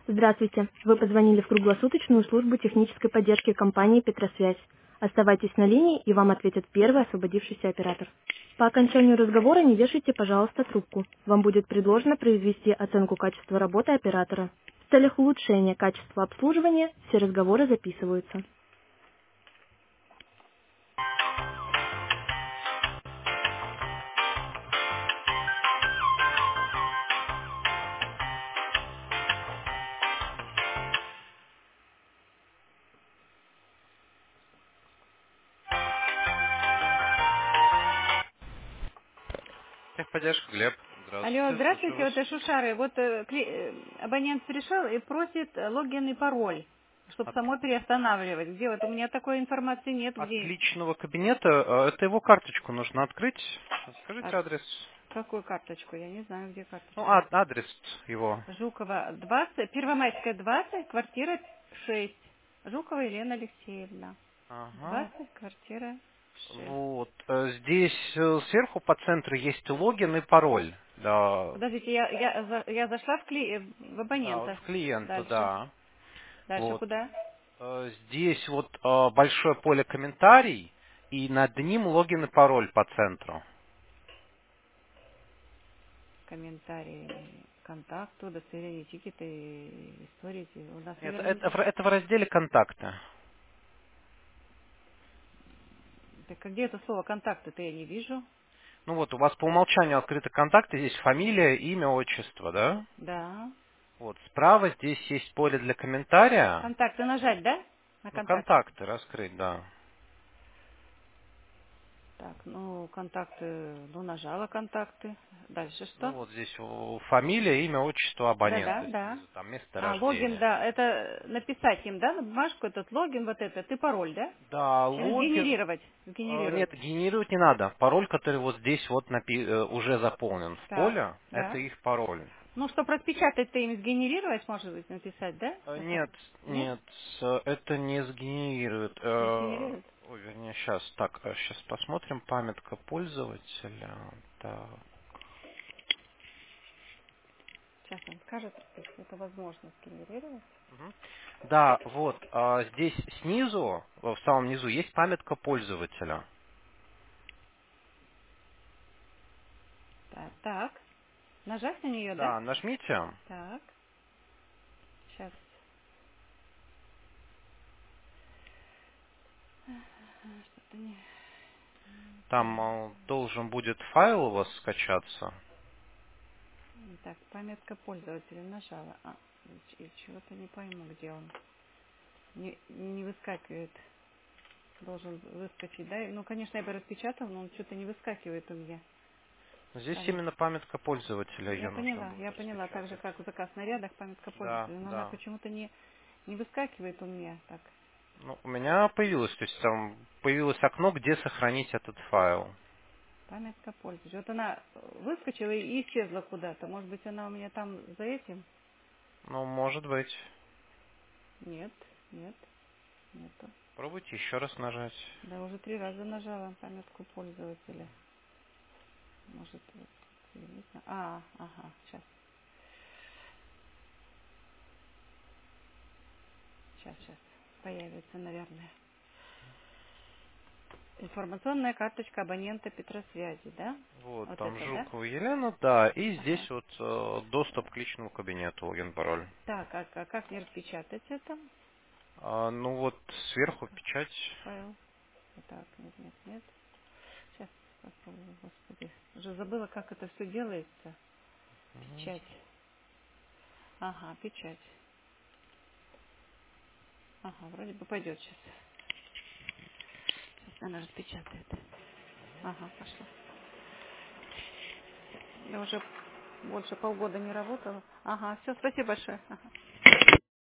Здравствуйте. Вы позвонили в круглосуточную службу технической поддержки компании «Петросвязь». Оставайтесь на линии, и вам ответит первый освободившийся оператор. По окончанию разговора не вешайте, пожалуйста, трубку. Вам будет предложено произвести оценку качества работы оператора. В целях улучшения качества обслуживания все разговоры записываются. Техподдержка, Глеб. Алло, Здравствуйте, слушаю здравствуйте, вас. вот Шушары. Вот абонент пришел и просит логин и пароль, чтобы От, само переостанавливать. Где вот у меня такой информации нет, от где. личного кабинета, это его карточку нужно открыть. Скажите А адрес. какую карточку? Я не знаю, где Ну, карточка. адрес его. Жукова 20, Первомайская 20, квартира 6. Жукова Елена Алексеевна. Ага. 20, квартира 6. Вот. Здесь сверху по центру есть логин и пароль. Да, Подождите, я зашла в да, вот абонента. в клиента, Дальше. да. Дальше Вот. куда? Здесь вот большое поле комментарий, и над ним логин и пароль по центру. Комментарии, контакты, удостоверение, тикеты, истории. У нас, Нет, наверное, это в разделе контакты. так а где это слово контакты-то я не вижу. Ну вот, у вас по умолчанию открыты контакты, здесь фамилия, имя, отчество, да? Да. Вот, справа здесь есть поле для комментария. Контакты нажать, да? На Ну, контакты. контакты раскрыть, да. Так, ну, контакты, ну, нажала контакты. Дальше Ну что? вот здесь фамилия, имя, отчество Да-да, абонента да. снизу, там место А, логин, рождения. да, это написать им, да, на бумажку этот логин, вот этот, и пароль, да? Да, Или логин. сгенерировать? Сгенерировать. Нет, генерировать не надо. Пароль, который вот здесь вот уже заполнен в Так, поле, это да. их пароль. Ну, чтобы распечатать-то им сгенерировать, может быть, написать, да? Вот так. Нет, Нет? нет, это не сгенерирует. Не сгенерирует? Ой, вернее, сейчас. Так, сейчас посмотрим. Памятка пользователя. Так. Сейчас он скажет, если это возможно сгенерировать. Мгм. Да, вот, здесь снизу, в самом низу, есть памятка пользователя. Так, так. Нажать на нее, да? Да, нажмите. Так. Сейчас. Что-то не... Там должен будет файл у вас скачаться. Так, пометка пользователя нажала. И чего-то не пойму, где он. Не выскакивает. Должен выскочить, да? Ну, конечно, я бы распечатала, но он что-то не выскакивает у меня. Здесь Память. именно памятка пользователя, ее нужно будет Я поняла. Так же, распечатать. как в заказ нарядах, памятка Да, пользователя. Но она да. почему-то не выскакивает у меня. Так, Ну, у меня появилось, то есть там появилось окно, где сохранить этот файл. памятка пользователя. Вот она выскочила и исчезла куда-то. Может быть, она у меня там за этим? Ну, может быть. Нет, нет, нету. Пробуйте еще раз нажать. Да, уже 3 раза нажала памятку пользователя. Может, вот, я не знаю. Ага, сейчас. Сейчас. Появится, наверное. Информационная карточка абонента Петросвязи, да? Вот, Вот там это, да? Жукова Елена, да, и Ага. здесь вот доступ к личному кабинету, логин, пароль. Так, а как мне распечатать это? Ну вот, сверху печать. Файл. Вот так, нет. Сейчас попробую, господи. Уже забыла, как это все делается. Мгм. Печать. Ага, печать. Ага, вроде бы пойдет сейчас. Сейчас она распечатает. Ага, пошло. Я уже больше полгода не работала. Ага, все, спасибо большое. Ага.